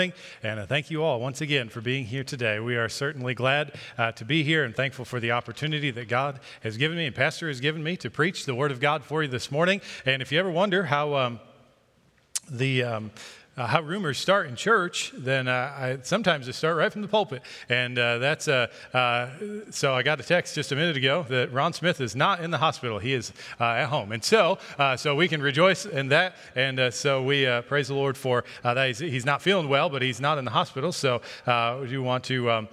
And thank you all once again for being here today. We are certainly glad to be here and thankful for the opportunity that God has given me and Pastor has given me to preach the Word of God for you this morning. And if you ever wonder how how rumors start in church, then sometimes they start right from the pulpit. And so I got a text just a minute ago that Ron Smith is not in the hospital. He is at home. And so we can rejoice in that. And so we praise the Lord for that. He's not feeling well, but he's not in the hospital. So we do want to...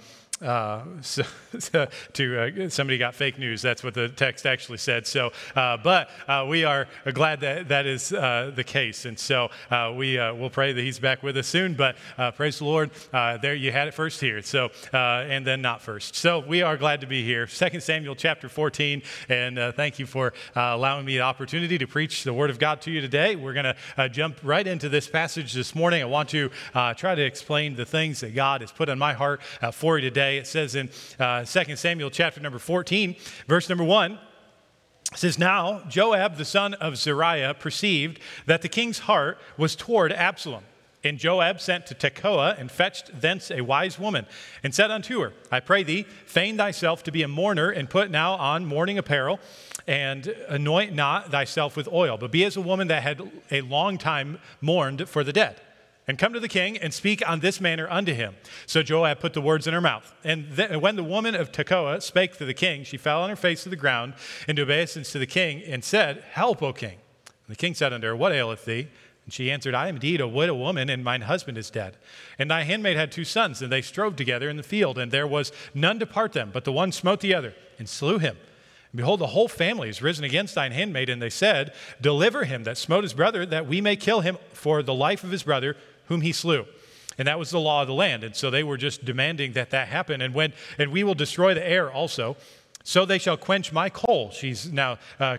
somebody got fake news. That's what the text actually said. So, but we are glad that is the case, and so we'll pray that he's back with us soon. But praise the Lord, there you had it first here. So, and then not first. So we are glad to be here. 2 Samuel chapter 14, and thank you for allowing me the opportunity to preach the Word of God to you today. We're going to jump right into this passage this morning. I want to try to explain the things that God has put on my heart for you today. It says in 2 Samuel chapter number 14, verse number 1, it says, "Now Joab the son of Zeruiah perceived that the king's heart was toward Absalom. And Joab sent to Tekoa and fetched thence a wise woman, and said unto her, I pray thee, feign thyself to be a mourner, and put now on mourning apparel, and anoint not thyself with oil, but be as a woman that had a long time mourned for the dead. And come to the king and speak on this manner unto him. So Joab put the words in her mouth. And when the woman of Tekoa spake to the king, she fell on her face to the ground into obeisance to the king, and said, Help, O king. And the king said unto her, What aileth thee? And she answered, I am indeed a widow woman, and mine husband is dead. And thy handmaid had 2 sons, and they strove together in the field, and there was none to part them, but the one smote the other, and slew him. And behold, the whole family is risen against thine handmaid, and they said, Deliver him that smote his brother, that we may kill him for the life of his brother, whom he slew. And that was the law of the land. And so they were just demanding that happen. And we will destroy the heir also. So they shall quench my coal. She's now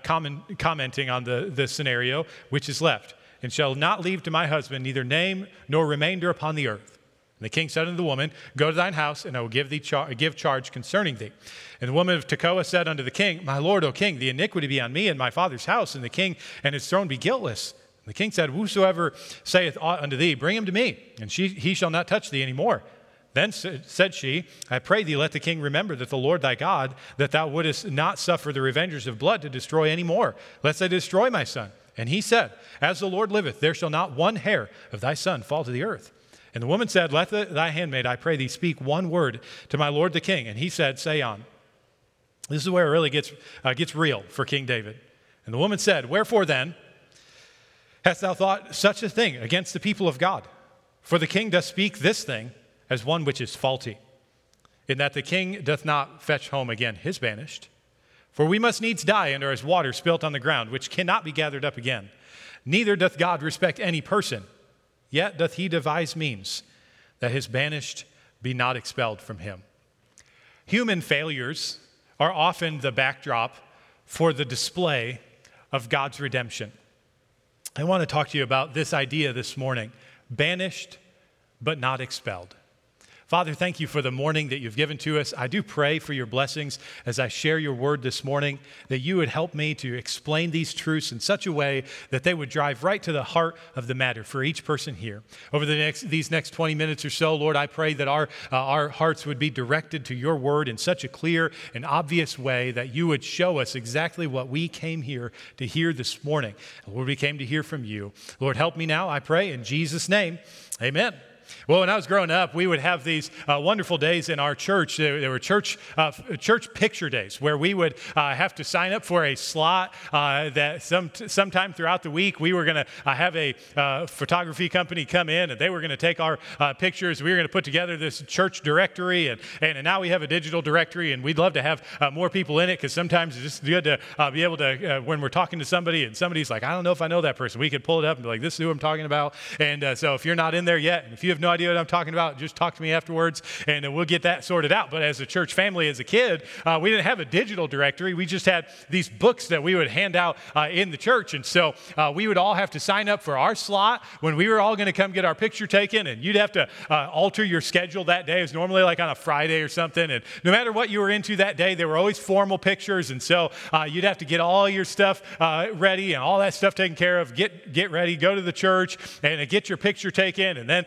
commenting on the scenario which is left. And shall not leave to my husband neither name nor remainder upon the earth. And the king said unto the woman, Go to thine house, and I will give charge concerning thee. And the woman of Tekoa said unto the king, My lord, O king, the iniquity be on me and my father's house, and the king and his throne be guiltless. The king said, Whosoever saith aught unto thee, bring him to me, and he shall not touch thee any more. Then said she, I pray thee, let the king remember that the Lord thy God, that thou wouldest not suffer the revengers of blood to destroy any more, lest they destroy my son. And he said, As the Lord liveth, there shall not one hair of thy son fall to the earth. And the woman said, Let thy handmaid, I pray thee, speak one word to my lord the king. And he said, Say on. This is where it really gets real for King David. And the woman said, Wherefore then hast thou thought such a thing against the people of God? For the king doth speak this thing as one which is faulty, in that the king doth not fetch home again his banished. For we must needs die and are as water spilt on the ground, which cannot be gathered up again. Neither doth God respect any person, yet doth he devise means that his banished be not expelled from him. Human failures are often the backdrop for the display of God's redemption. I want to talk to you about this idea this morning, banished but not expelled. Father, thank you for the morning that you've given to us. I do pray for your blessings as I share your word this morning, that you would help me to explain these truths in such a way that they would drive right to the heart of the matter for each person here. Over these next 20 minutes or so, Lord, I pray that our hearts would be directed to your word in such a clear and obvious way that you would show us exactly what we came here to hear this morning. Lord, we came to hear from you. Lord, help me now, I pray, in Jesus' name. Amen. Well, when I was growing up, we would have these wonderful days in our church. There were church picture days where we would have to sign up for a slot that sometime throughout the week we were going to have a photography company come in, and they were going to take our pictures. We were going to put together this church directory, and now we have a digital directory, and we'd love to have more people in it because sometimes it's just good to be able to, when we're talking to somebody and somebody's like, I don't know if I know that person, we could pull it up and be like, this is who I'm talking about. And so if you're not in there yet, and if you have no idea what I'm talking about, just talk to me afterwards, and we'll get that sorted out. But as a church family, as a kid, we didn't have a digital directory. We just had these books that we would hand out in the church. And so we would all have to sign up for our slot when we were all going to come get our picture taken, and you'd have to alter your schedule that day. It was normally like on a Friday or something, and no matter what you were into that day, there were always formal pictures, and so you'd have to get all your stuff ready and all that stuff taken care of, get ready, go to the church, and get your picture taken, and then a few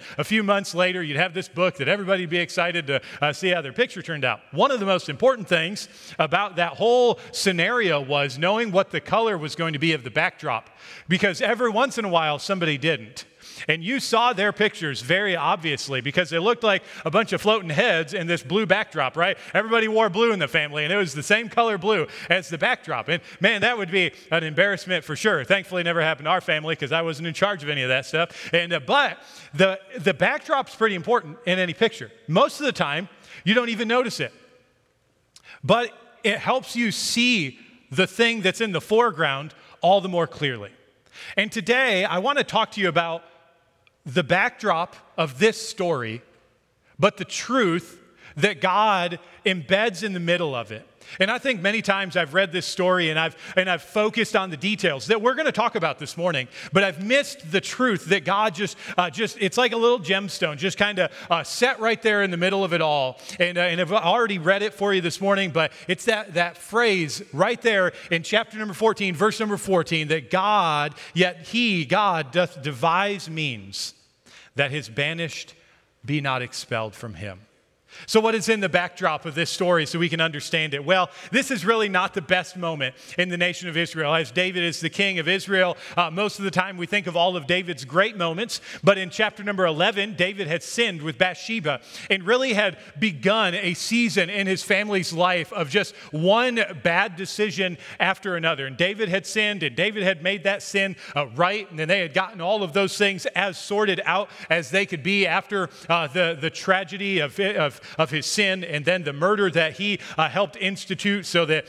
few months later, you'd have this book that everybody would be excited to see how their picture turned out. One of the most important things about that whole scenario was knowing what the color was going to be of the backdrop, because every once in a while, somebody didn't. And you saw their pictures very obviously because they looked like a bunch of floating heads in this blue backdrop, right? Everybody wore blue in the family, and it was the same color blue as the backdrop. And man, that would be an embarrassment for sure. Thankfully, it never happened to our family because I wasn't in charge of any of that stuff. But the backdrop's pretty important in any picture. Most of the time, you don't even notice it. But it helps you see the thing that's in the foreground all the more clearly. And today, I want to talk to you about the backdrop of this story, but the truth that God embeds in the middle of it. And I think many times I've read this story and I've focused on the details that we're going to talk about this morning, but I've missed the truth that God just it's like a little gemstone, just kind of set right there in the middle of it all. And I've already read it for you this morning, but it's that phrase right there in chapter number 14, verse number 14, that God doth devise means that his banished be not expelled from him. So what is in the backdrop of this story so we can understand it? Well, this is really not the best moment in the nation of Israel. As David is the king of Israel, most of the time we think of all of David's great moments. But in chapter number 11, David had sinned with Bathsheba and really had begun a season in his family's life of just one bad decision after another. And David had sinned, and David had made that sin right. And then they had gotten all of those things as sorted out as they could be after the tragedy of his sin, and then the murder that he helped institute so that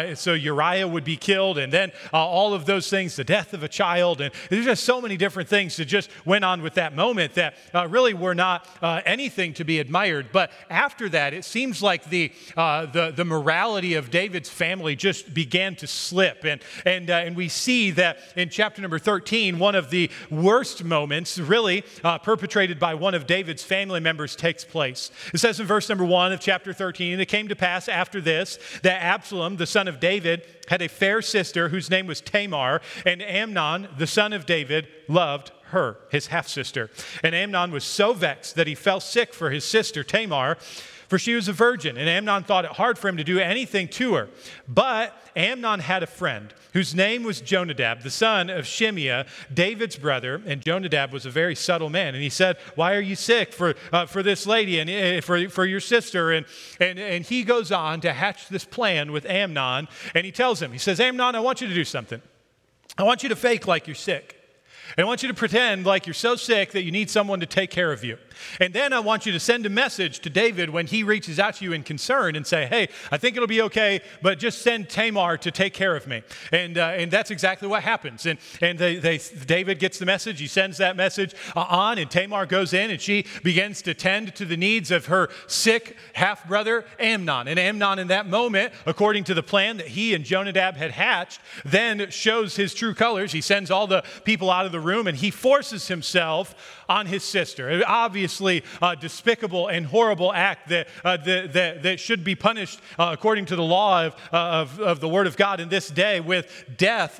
Uriah would be killed, and then all of those things, the death of a child, and there's just so many different things that just went on with that moment that really were not anything to be admired. But after that, it seems like the morality of David's family just began to slip, and we see that in chapter number 13, one of the worst moments, really perpetrated by one of David's family members, takes place. It says in verse number 1 of chapter 13, "And it came to pass after this that Absalom, the son of David, had a fair sister whose name was Tamar, and Amnon, the son of David, loved her," his half-sister. "And Amnon was so vexed that he fell sick for his sister Tamar, for she was a virgin. And Amnon thought it hard for him to do anything to her. But Amnon had a friend whose name was Jonadab, the son of Shimeah, David's brother. And Jonadab was a very subtle man. And he said, 'Why are you sick for this lady and for your sister?' And he goes on to hatch this plan with Amnon. And he tells him, he says, 'Amnon, I want you to do something. I want you to fake like you're sick. And I want you to pretend like you're so sick that you need someone to take care of you. And then I want you to send a message to David when he reaches out to you in concern and say, hey, I think it'll be okay, but just send Tamar to take care of me.' And that's exactly what happens. And David gets the message. He sends that message on, and Tamar goes in, and she begins to tend to the needs of her sick half-brother Amnon. And Amnon in that moment, according to the plan that he and Jonadab had hatched, then shows his true colors. He sends all the people out of the room, and he forces himself on his sister. Obviously, despicable and horrible act that should be punished according to the law of the Word of God in this day with the death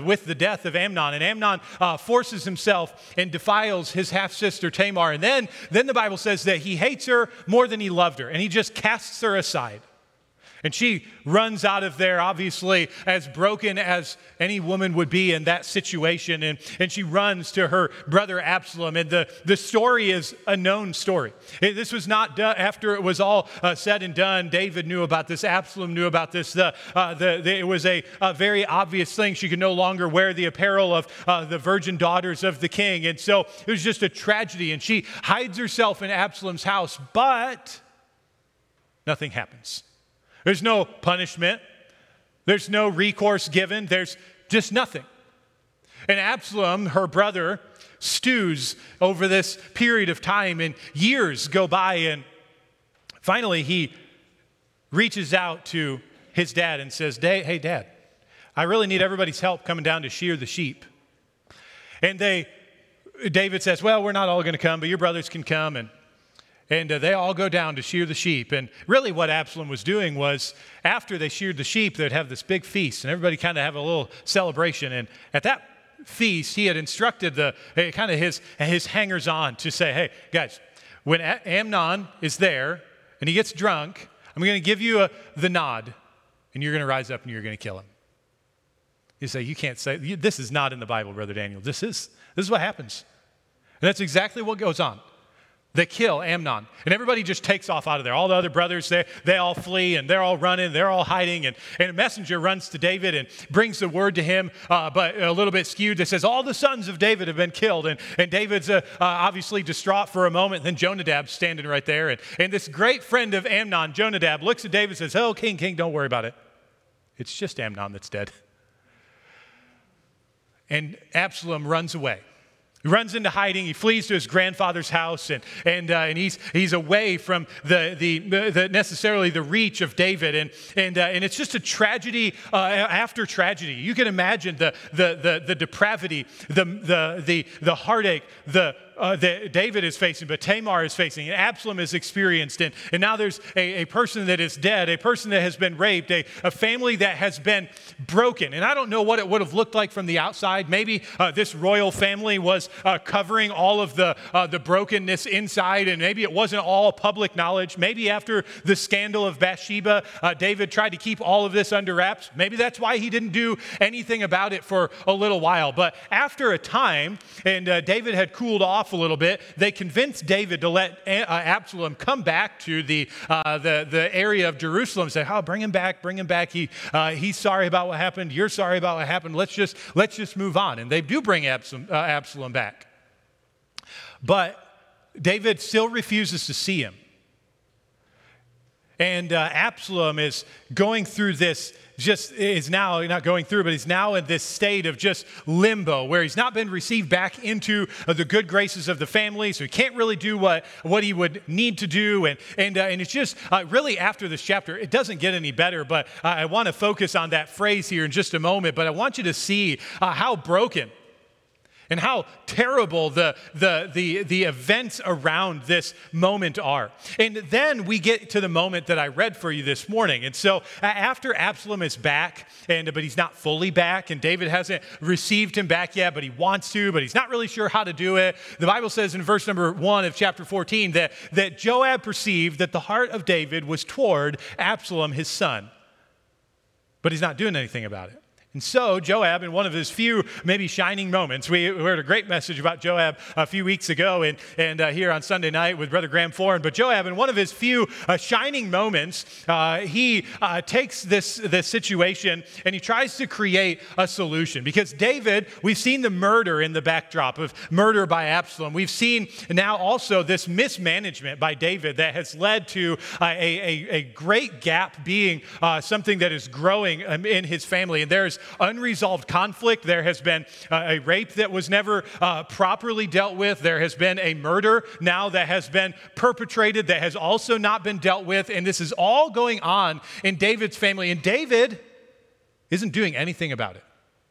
of Amnon. And Amnon forces himself and defiles his half-sister Tamar. And then the Bible says that he hates her more than he loved her, and he just casts her aside. And she runs out of there, obviously, as broken as any woman would be in that situation. And she runs to her brother Absalom. And the story is a known story. This was not done after it was all said and done. David knew about this. Absalom knew about this. It was a very obvious thing. She could no longer wear the apparel of the virgin daughters of the king. And so it was just a tragedy. And she hides herself in Absalom's house. But nothing happens. There's no punishment. There's no recourse given. There's just nothing. And Absalom, her brother, stews over this period of time, and years go by, and finally he reaches out to his dad and says, hey, Dad, I really need everybody's help coming down to shear the sheep. And David says, well, we're not all going to come, but your brothers can come, and they all go down to shear the sheep. And really what Absalom was doing was, after they sheared the sheep, they'd have this big feast, and everybody kind of have a little celebration. And at feast, he had instructed kind of his hangers-on to say, hey, guys, when Amnon is there and he gets drunk, I'm going to give you the nod, and you're going to rise up and you're going to kill him. You say, you can't say, this is not in the Bible, Brother Daniel. This is what happens. And that's exactly what goes on. They kill Amnon, and everybody just takes off out of there. All the other brothers, they all flee, and they're all running, they're all hiding, and a messenger runs to David and brings the word to him, but a little bit skewed that says, all the sons of David have been killed, and David's obviously distraught for a moment. Then Jonadab's standing right there, and this great friend of Amnon, Jonadab, looks at David and says, oh, king, don't worry about it. It's just Amnon that's dead. And Absalom runs away. He runs into hiding. He flees to his grandfather's house, and he's away from the necessarily the reach of David, and it's just a tragedy after tragedy. You can imagine the depravity, the heartache, that David is facing, but Tamar is facing, and Absalom is experienced, and now there's a person that is dead, a person that has been raped, a family that has been broken. And I don't know what it would have looked like from the outside. Maybe this royal family was covering all of the brokenness inside, and maybe it wasn't all public knowledge. Maybe after the scandal of Bathsheba, David tried to keep all of this under wraps. Maybe that's why he didn't do anything about it for a little while. But after a time, and David had cooled off a little bit, they convinced David to let Absalom come back to the area of Jerusalem and say, oh, bring him back. He's sorry about what happened. You're sorry about what happened. Let's just move on. And they do bring Absalom back. But David still refuses to see him. And Absalom is going through this, he's now not going through, but he's now in this state of just limbo where he's not been received back into the good graces of the family, so he can't really do what he would need to do. And it's just really after this chapter, it doesn't get any better, but I want to focus on that phrase here in just a moment. But I want you to see how broken and how terrible the events around this moment are. And then we get to the moment that I read for you this morning. And so after Absalom is back, but he's not fully back, and David hasn't received him back yet, but he wants to, but he's not really sure how to do it. The Bible says in verse number 1 of chapter 14 that Joab perceived that the heart of David was toward Absalom, his son. But he's not doing anything about it. And so Joab, in one of his few maybe shining moments, we heard a great message about Joab a few weeks ago and here on Sunday night with Brother Graham Foran. But Joab, in one of his few shining moments, he takes this situation and he tries to create a solution. Because David, we've seen the murder in the backdrop of murder by Absalom. We've seen now also this mismanagement by David that has led to a great gap being something that is growing in his family. And there's unresolved conflict. There has been a rape that was never properly dealt with. There has been a murder now that has been perpetrated that has also not been dealt with. And this is all going on in David's family. And David isn't doing anything about it.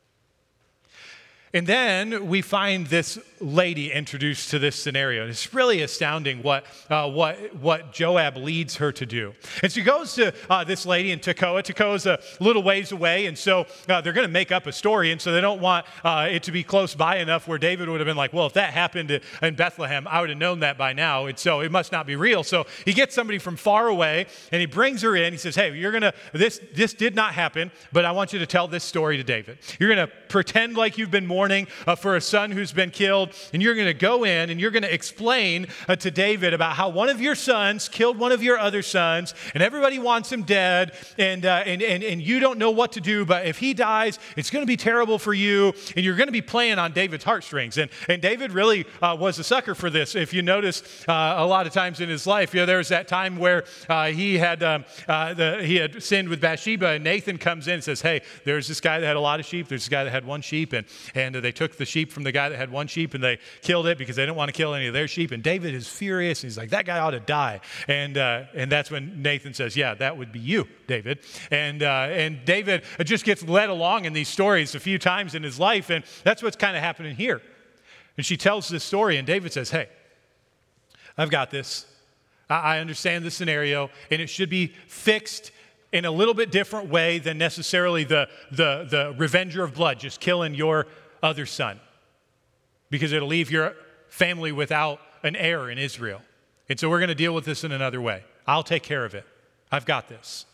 And then we find this lady introduced to this scenario. And it's really astounding what Joab leads her to do. And she goes to this lady in Tekoa. Tekoa's a little ways away, and so they're going to make up a story, and so they don't want it to be close by enough where David would have been like, well, if that happened in Bethlehem, I would have known that by now, and so it must not be real. So he gets somebody from far away, and he brings her in. He says, hey, this did not happen, but I want you to tell this story to David. You're going to pretend like you've been mourning for a son who's been killed, and you're going to go in and you're going to explain to David about how one of your sons killed one of your other sons, and everybody wants him dead, and you don't know what to do, but if he dies, it's going to be terrible for you, and you're going to be playing on David's heartstrings. And David really was a sucker for this. If you notice, a lot of times in his life, there was that time where he had sinned with Bathsheba, and Nathan comes in and says, hey, there's this guy that had a lot of sheep, there's this guy that had one sheep, and they took the sheep from the guy that had one sheep and they killed it because they didn't want to kill any of their sheep. And David is furious. And he's like, that guy ought to die. And that's when Nathan says, yeah, that would be you, David. And David just gets led along in these stories a few times in his life. And that's what's kind of happening here. And she tells this story and David says, hey, I've got this. I understand the scenario and it should be fixed in a little bit different way than necessarily the revenger of blood, just killing your other son, because it'll leave your family without an heir in Israel. And so we're going to deal with this in another way. I'll take care of it. I've got this.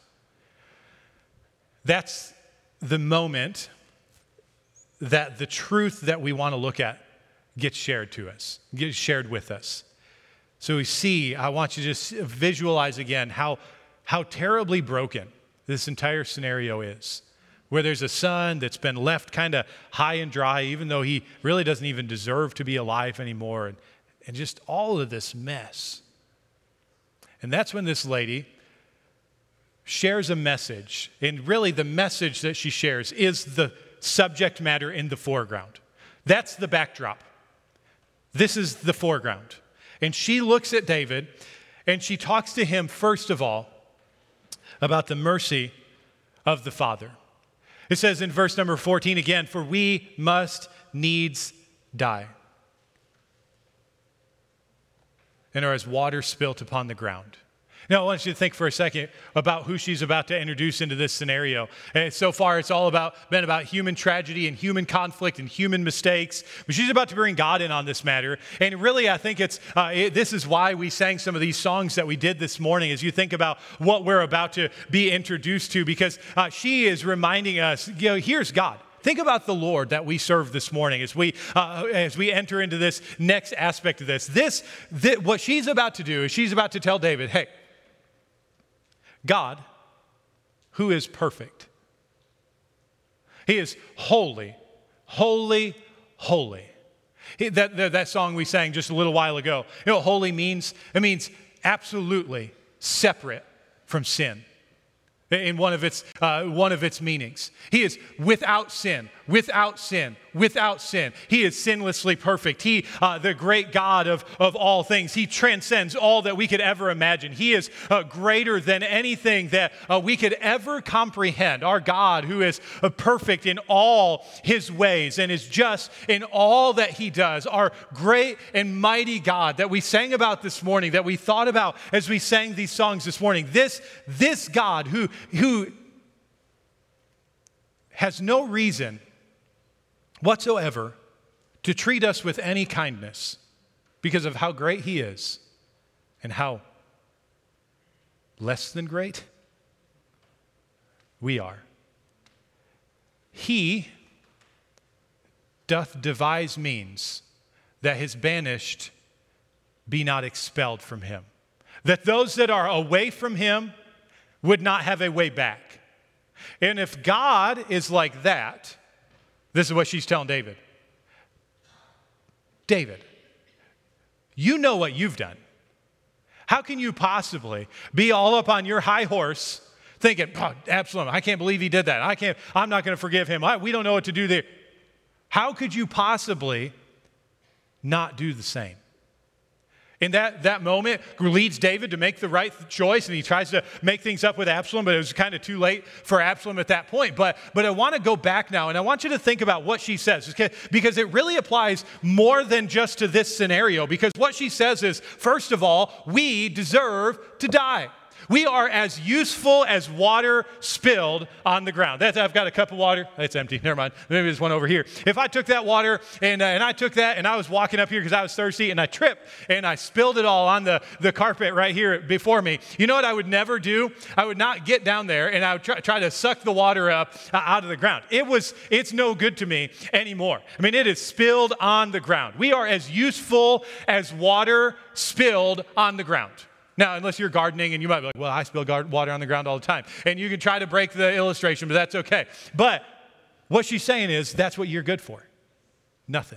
That's the moment that the truth that we want to look at gets shared to us, gets shared with us. So we see, I want you to just visualize again how terribly broken this entire scenario is, where there's a son that's been left kind of high and dry, even though he really doesn't even deserve to be alive anymore, and just all of this mess. And that's when this lady shares a message, and really the message that she shares is the subject matter in the foreground. That's the backdrop. This is the foreground. And she looks at David, and she talks to him, first of all, about the mercy of the Father. It says in verse number 14 again, "For we must needs die, and are as water spilt upon the ground." Now, I want you to think for a second about who she's about to introduce into this scenario. And so far, it's all been about human tragedy and human conflict and human mistakes. But she's about to bring God in on this matter. And really, I think this is why we sang some of these songs that we did this morning, as you think about what we're about to be introduced to, because she is reminding us, here's God. Think about the Lord that we serve this morning as we enter into this next aspect of this. What she's about to do is she's about to tell David, hey, God, who is perfect, He is holy, holy, holy. That song we sang just a little while ago, you know what holy means? It means absolutely separate from sin. In one of its meanings. He is without sin, without sin, without sin. He is sinlessly perfect. He, the great God of all things, He transcends all that we could ever imagine. He is greater than anything that we could ever comprehend. Our God, who is perfect in all His ways and is just in all that He does. Our great and mighty God that we sang about this morning, that we thought about as we sang these songs this morning. This God who has no reason whatsoever to treat us with any kindness because of how great He is and how less than great we are. He doth devise means that His banished be not expelled from Him, that those that are away from Him would not have a way back. And if God is like that, this is what she's telling David. David, you know what you've done. How can you possibly be all up on your high horse thinking, oh, Absalom, I can't believe he did that. I'm not going to forgive him. We don't know what to do there. How could you possibly not do the same? In that moment, leads David to make the right choice, and he tries to make things up with Absalom, but it was kind of too late for Absalom at that point. But I want to go back now, and I want you to think about what she says, okay? Because it really applies more than just to this scenario, because what she says is, first of all, we deserve to die. We are as useful as water spilled on the ground. I've got a cup of water. It's empty. Never mind. Maybe there's one over here. If I took that water and I took that and I was walking up here because I was thirsty and I tripped and I spilled it all on the carpet right here before me, you know what I would never do? I would not get down there and I would try to suck the water up out of the ground. It's no good to me anymore. I mean, it is spilled on the ground. We are as useful as water spilled on the ground. Now, unless you're gardening and you might be like, well, I spill water on the ground all the time. And you can try to break the illustration, but that's okay. But what she's saying is that's what you're good for. Nothing.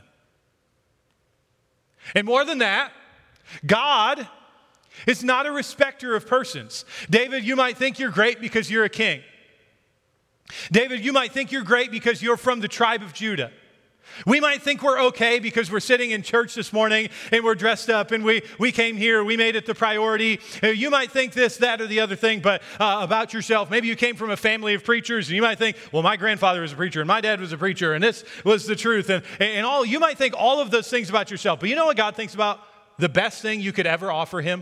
And more than that, God is not a respecter of persons. David, you might think you're great because you're a king. David, you might think you're great because you're from the tribe of Judah. We might think we're okay because we're sitting in church this morning and we're dressed up and we came here, we made it the priority. You might think this, that, or the other thing, but about yourself. Maybe you came from a family of preachers and you might think, well, my grandfather was a preacher and my dad was a preacher and this was the truth. And all you might think all of those things about yourself. But you know what God thinks about? The best thing you could ever offer Him?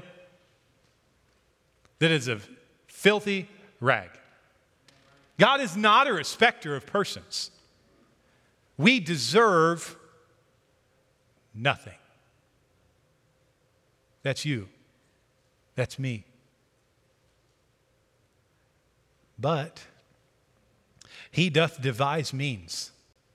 That is a filthy rag. God is not a respecter of persons. We deserve nothing. That's you. That's me. But he doth devise means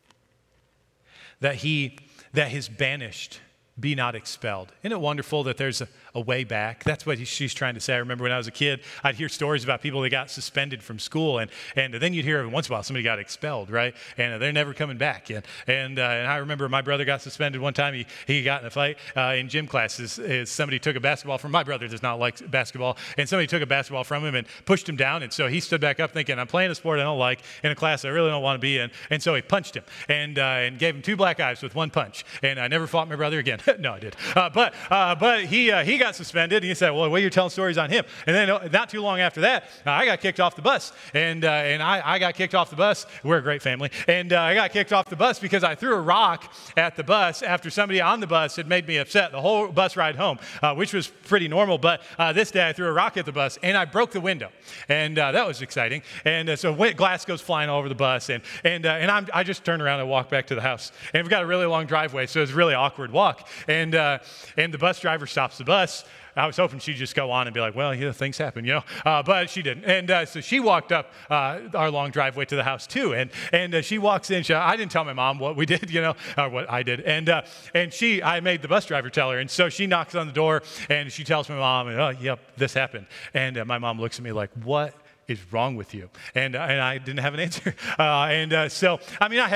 that his banished be not expelled. Isn't it wonderful that there's a way back? That's what she's trying to say. I remember when I was a kid, I'd hear stories about people that got suspended from school, and then you'd hear every once in a while somebody got expelled, right? And they're never coming back. And I remember my brother got suspended one time. He got in a fight in gym classes. Somebody took a basketball from my brother. Does not like basketball, and somebody took a basketball from him and pushed him down. And so he stood back up thinking, I'm playing a sport I don't like in a class I really don't want to be in. And so he punched him and gave him 2 black eyes with 1 punch. And I never fought my brother again. No, I did. But he got suspended. And he said, well, you're telling stories on him. And then not too long after that, I got kicked off the bus. And I got kicked off the bus. We're a great family. And I got kicked off the bus because I threw a rock at the bus after somebody on the bus had made me upset the whole bus ride home, which was pretty normal. But this day I threw a rock at the bus and I broke the window. And that was exciting. And so glass goes flying all over the bus. And I just turned around and walked back to the house. And we've got a really long driveway, so it's a really awkward walk. And the bus driver stops the bus. I was hoping she'd just go on and be like, well, yeah, things happen, but she didn't. And so she walked up our long driveway to the house too. And she walks in. I didn't tell my mom what we did, or what I did. And I made the bus driver tell her. And so she knocks on the door and she tells my mom, oh, yep, this happened. And my mom looks at me like, what is wrong with you? And I didn't have an answer. So I mean, I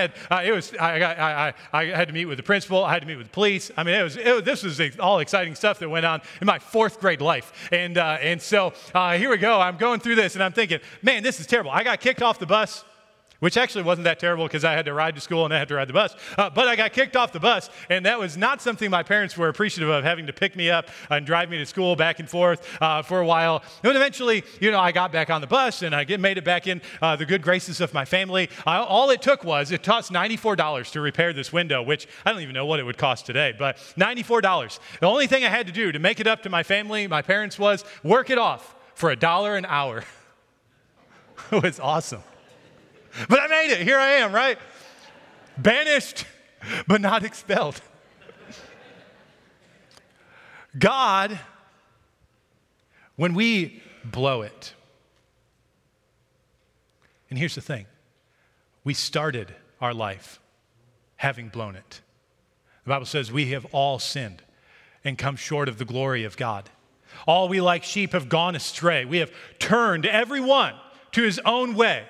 had to meet with the principal. I had to meet with the police. I mean, this was all exciting stuff that went on in my 4th grade life. And so here we go. I'm going through this and I'm thinking, man, this is terrible. I got kicked off the bus, which actually wasn't that terrible because I had to ride to school and I had to ride the bus. But I got kicked off the bus, and that was not something my parents were appreciative of, having to pick me up and drive me to school back and forth for a while. And eventually, I got back on the bus and I made it back in the good graces of my family. All it took was, it cost $94 to repair this window, which I don't even know what it would cost today, but $94. The only thing I had to do to make it up to my family, my parents, was work it off for $1 an hour. It was awesome. But I made it. Here I am, right? Banished, but not expelled. God, when we blow it, and here's the thing, we started our life having blown it. The Bible says we have all sinned and come short of the glory of God. All we like sheep have gone astray. We have turned every one to his own way.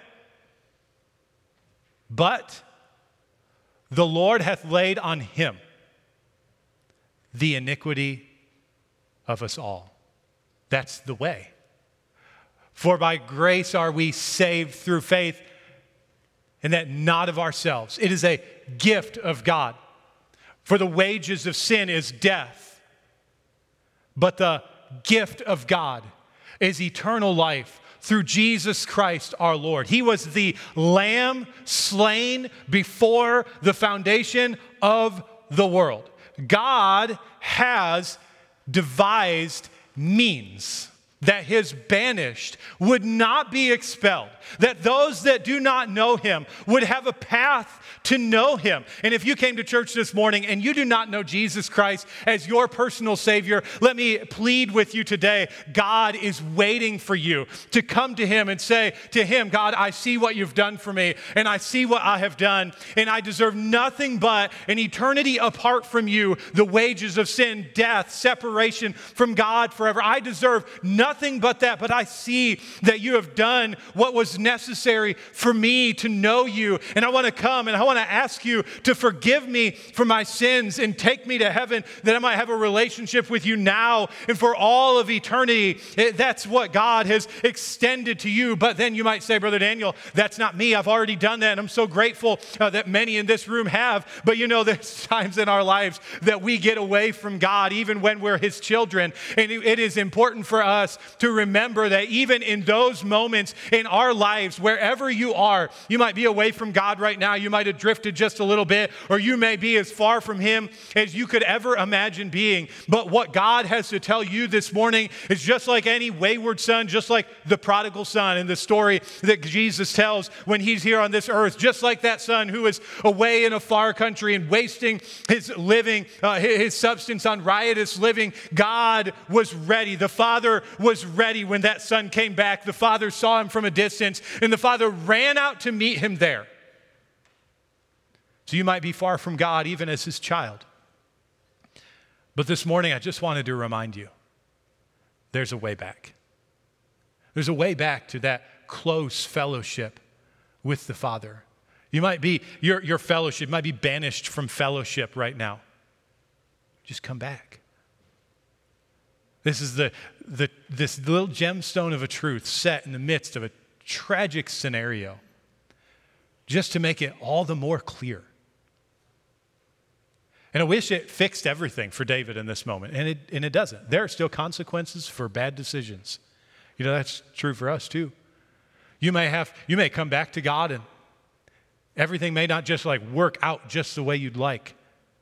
But the Lord hath laid on him the iniquity of us all. That's the way. For by grace are we saved through faith, and that not of ourselves. It is a gift of God. For the wages of sin is death, but the gift of God is eternal life through Jesus Christ our Lord. He was the Lamb slain before the foundation of the world. God has devised means that his banished would not be expelled, that those that do not know him would have a path to know him. And if you came to church this morning and you do not know Jesus Christ as your personal Savior, let me plead with you today. God is waiting for you to come to him and say to him, God, I see what you've done for me, and I see what I have done, and I deserve nothing but an eternity apart from you, the wages of sin, death, separation from God forever. I deserve nothing but that, but I see that you have done what was necessary for me to know you, and I want to come and I want to ask you to forgive me for my sins and take me to heaven, that I might have a relationship with you now and for all of eternity. That's what God has extended to you. But then you might say, Brother Daniel, that's not me. I've already done that, and I'm so grateful that many in this room have. But there's times in our lives that we get away from God, even when we're his children, and it is important for us to remember that even in those moments in our lives, wherever you are, you might be away from God right now. You might have drifted just a little bit, or you may be as far from Him as you could ever imagine being. But what God has to tell you this morning is just like any wayward son, just like the prodigal son in the story that Jesus tells when He's here on this earth, just like that son who is away in a far country and wasting his living, his substance on riotous living. God was ready. The Father was ready when that son came back. The Father saw him from a distance, and the Father ran out to meet him there. So you might be far from God even as His child. But this morning, I just wanted to remind you, there's a way back. There's a way back to that close fellowship with the Father. You might be, your fellowship might be banished from fellowship right now. Just come back. This is this little gemstone of a truth set in the midst of a tragic scenario, just to make it all the more clear. And I wish it fixed everything for David in this moment, and it doesn't. There are still consequences for bad decisions. You know, that's true for us too. You may come back to God and everything may not just like work out just the way you'd like,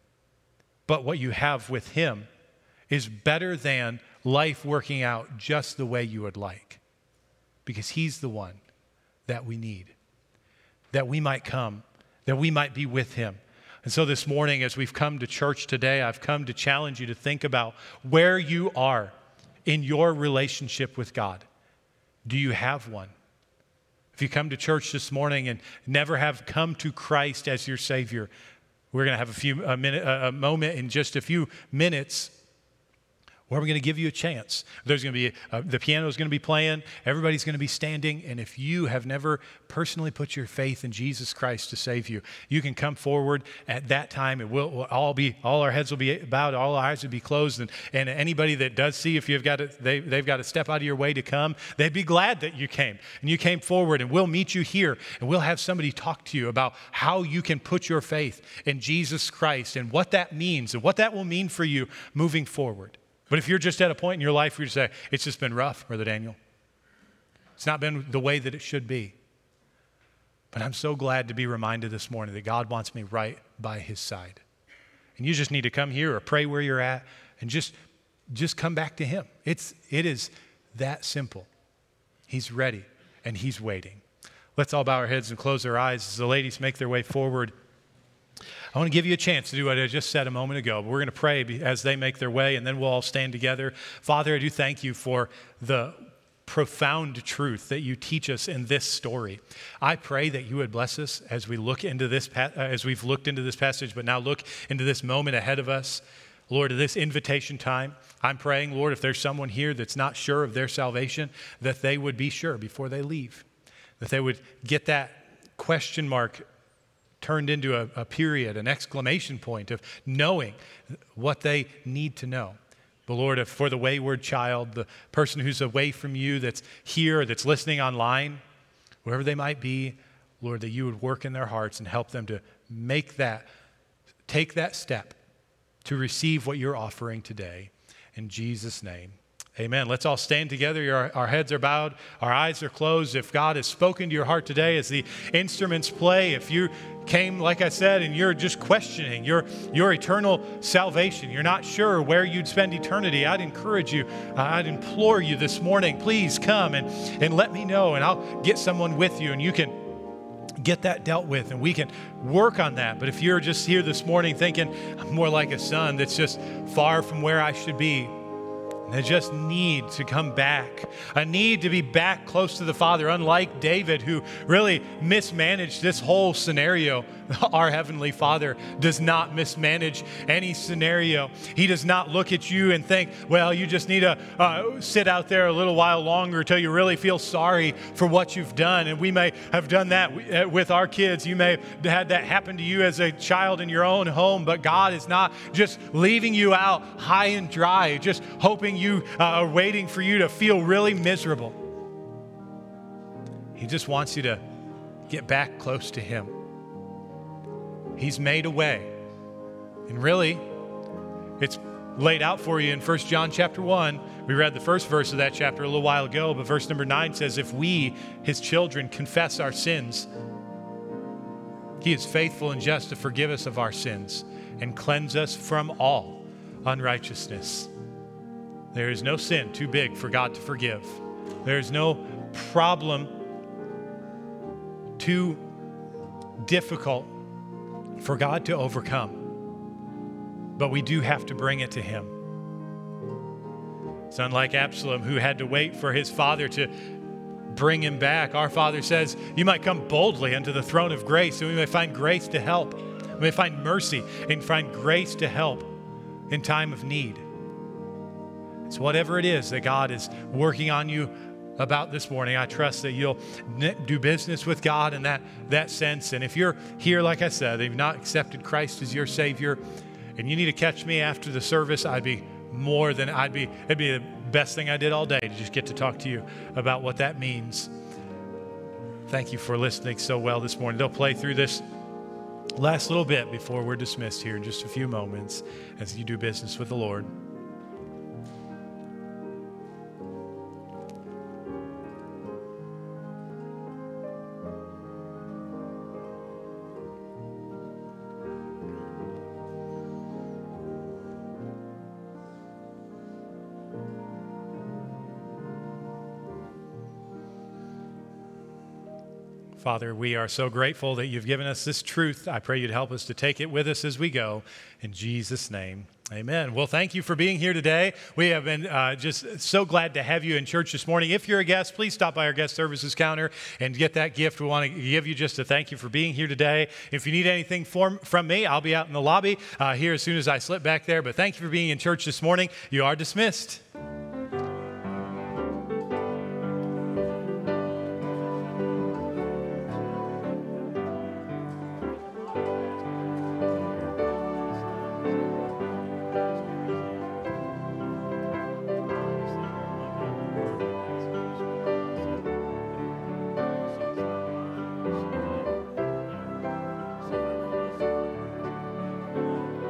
but what you have with Him is better than life working out just the way you would like, because He's the one that we need, that we might come, that we might be with Him. And so this morning, as we've come to church today, I've come to challenge you to think about where you are in your relationship with God. Do you have one? If you come to church this morning and never have come to Christ as your Savior, we're going to have a moment in just a few minutes where we're going to give you a chance. There's going to be, the piano is going to be playing, everybody's going to be standing, and if you have never personally put your faith in Jesus Christ to save you, you can come forward at that time, and we'll all our heads will be bowed, all our eyes will be closed, and anybody that does see, if they've got to step out of your way to come, they'd be glad that you came, and you came forward, and we'll meet you here, and we'll have somebody talk to you about how you can put your faith in Jesus Christ, and what that means, and what that will mean for you moving forward. But if you're just at a point in your life where you say, it's just been rough, Brother Daniel. It's not been the way that it should be. But I'm so glad to be reminded this morning that God wants me right by His side. And you just need to come here or pray where you're at and just come back to Him. It is that simple. He's ready and He's waiting. Let's all bow our heads and close our eyes as the ladies make their way forward. I want to give you a chance to do what I just said a moment ago. We're going to pray as they make their way, and then we'll all stand together. Father, I do thank You for the profound truth that You teach us in this story. I pray that You would bless us as we look into this, as we've looked into this passage, but now look into this moment ahead of us. Lord, this invitation time, I'm praying, Lord, if there's someone here that's not sure of their salvation, that they would be sure before they leave, that they would get that question mark turned into a period, an exclamation point of knowing what they need to know. But Lord, for the wayward child, the person who's away from You, that's here, that's listening online, wherever they might be, Lord, that You would work in their hearts and help them to take that step to receive what You're offering today. In Jesus' name, amen. Let's all stand together. Our heads are bowed. Our eyes are closed. If God has spoken to your heart today as the instruments play, if you came, like I said, and you're just questioning your eternal salvation, you're not sure where you'd spend eternity, I'd encourage you, I'd implore you this morning, please come and let me know, and I'll get someone with you, and you can get that dealt with, and we can work on that. But if you're just here this morning thinking, I'm more like a son that's just far from where I should be, I just need to come back. I need to be back close to the Father, unlike David, who really mismanaged this whole scenario. Our Heavenly Father does not mismanage any scenario. He does not look at you and think, well, you just need to sit out there a little while longer until you really feel sorry for what you've done. And we may have done that with our kids. You may have had that happen to you as a child in your own home, but God is not just leaving you out high and dry, just hoping you are waiting for you to feel really miserable. He just wants you to get back close to Him. He's made a way. And really, it's laid out for you in 1 John chapter 1. We read the first verse of that chapter a little while ago, but verse number 9 says, if we, his children, confess our sins, he is faithful and just to forgive us of our sins and cleanse us from all unrighteousness. There is no sin too big for God to forgive. There is no problem too difficult for God to overcome. But we do have to bring it to him. It's unlike Absalom, who had to wait for his father to bring him back. Our Father says, you might come boldly unto the throne of grace, and we may find grace to help. We may find mercy and find grace to help in time of need. It's whatever it is that God is working on you about this morning. I trust that you'll do business with God in that sense. And if you're here, like I said, you've not accepted Christ as your Savior, and you need to catch me after the service, it'd be the best thing I did all day to just get to talk to you about what that means. Thank you for listening so well this morning. They'll play through this last little bit before we're dismissed here in just a few moments as you do business with the Lord. Father, we are so grateful that you've given us this truth. I pray you'd help us to take it with us as we go. In Jesus' name, amen. Well, thank you for being here today. We have been just so glad to have you in church this morning. If you're a guest, please stop by our guest services counter and get that gift. We want to give you just a thank you for being here today. If you need anything from me, I'll be out in the lobby here as soon as I slip back there. But thank you for being in church this morning. You are dismissed.